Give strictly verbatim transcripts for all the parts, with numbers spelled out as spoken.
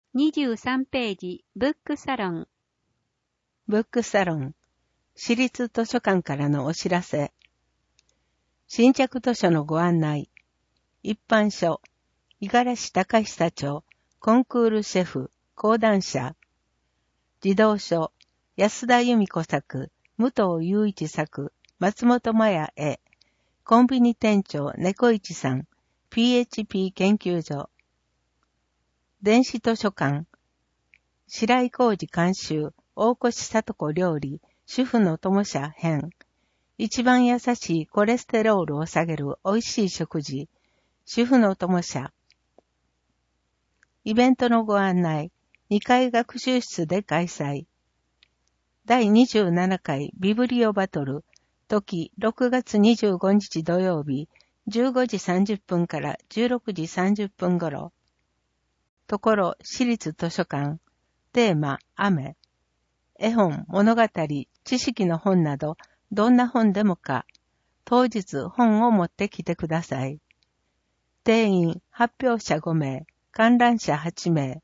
にじゅうさんページ、ブックサロン。 ブックサロン、私立図書館からのお知らせ。新着図書のご案内。一般書、五十嵐隆久著、コンクールシェフ、講談社。児童書、安田由美子作、武藤雄一作、松本麻也絵。コンビニ店長猫市さん、ピーエイチピー 研究所。電子図書館、白井浩二監修、大越里子料理、主婦の友社編。一番優しいコレステロールを下げる美味しい食事、主婦の友社。イベントのご案内、にかい学習室で開催。だいにじゅうななかいビブリオバトル、時ろくがつにじゅうごにち土曜日、じゅうごじさんじゅっぷんからじゅうろくじさんじゅっぷん頃。ところ、私立図書館。テーマ、雨。絵本、物語、知識の本など、どんな本でもか。当日本を持ってきてください。定員、発表者ごめい、観覧者はちめい。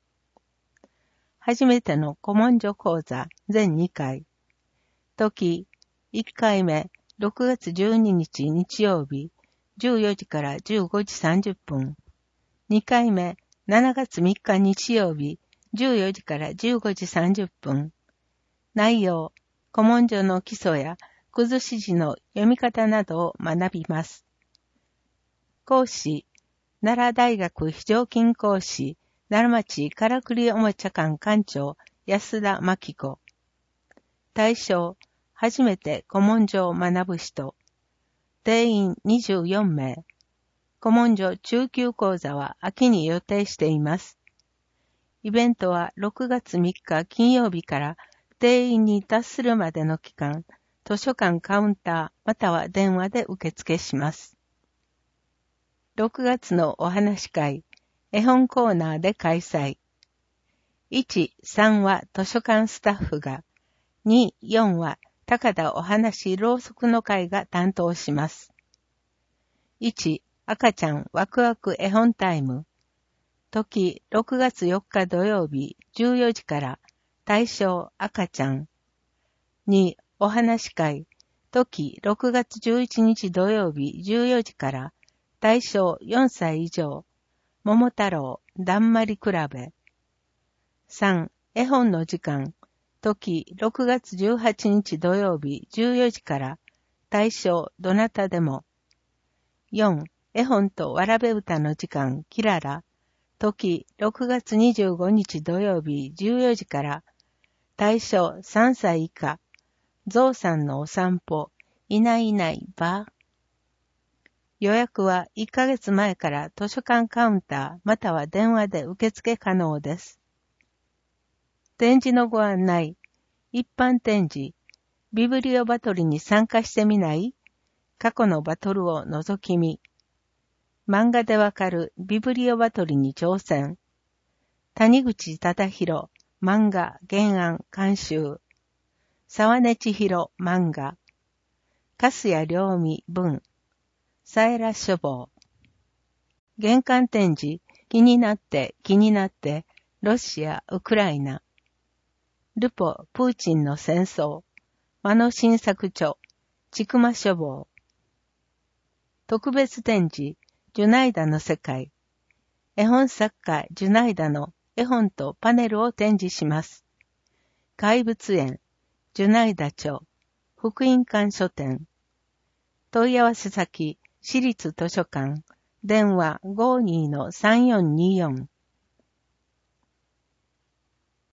初めての古文書講座、全にかい。時、いっかいめ、ろくがつじゅうににち日曜日、じゅうよじからじゅうごじさんじゅっぷん。にかいめ、しちがつみっか日曜日、じゅうよじからじゅうごじさんじゅっぷん。内容、古文書の基礎や崩し字の読み方などを学びます。講師、奈良大学非常勤講師、奈良町からくりおもちゃ館館長、安田真紀子。対象、初めて古文書を学ぶ人。定員にじゅうよんめい。古文書中級講座は秋に予定しています。イベントはろくがつみっか金曜日から定員に達するまでの期間、図書館カウンターまたは電話で受付します。ろくがつのお話会、絵本コーナーで開催。いち、さんは図書館スタッフが、に、よんは高田お話ろうそくの会が担当します。いち、赤ちゃんワクワク絵本タイム。時、ろくがつよっか土曜日じゅうよじから、対象赤ちゃん。に、お話会。時、ろくがつじゅういちにち土曜日じゅうよじから、対象よんさい以上。桃太郎、だんまり比べ。さん、絵本の時間。時、ろくがつじゅうはちにち土曜日じゅうよじから、対象どなたでも。よん、絵本とわらべ歌の時間、キララ。時、ろくがつにじゅうごにち土曜日じゅうよじから、対象さんさい以下、ゾウさんのお散歩、いないいないば。予約はいっかげつまえから図書館カウンターまたは電話で受付可能です。展示のご案内、一般展示、ビブリオバトルに参加してみない？過去のバトルを覗き見。漫画でわかるビブリオバトルに挑戦。谷口忠宏、漫画、原案、監修。沢根千尋、漫画。粕谷良美、文。サエラ書房。玄関展示、気になって、気になって、ロシア、ウクライナ。ルポ、プーチンの戦争。間野新作著、千曲書房。特別展示、ジュナイダの世界。絵本作家ジュナイダの絵本とパネルを展示します。怪物園、ジュナイダ著、福音館書店。問い合わせ先、私立図書館、電話 ごーにーのさんよんにーよん。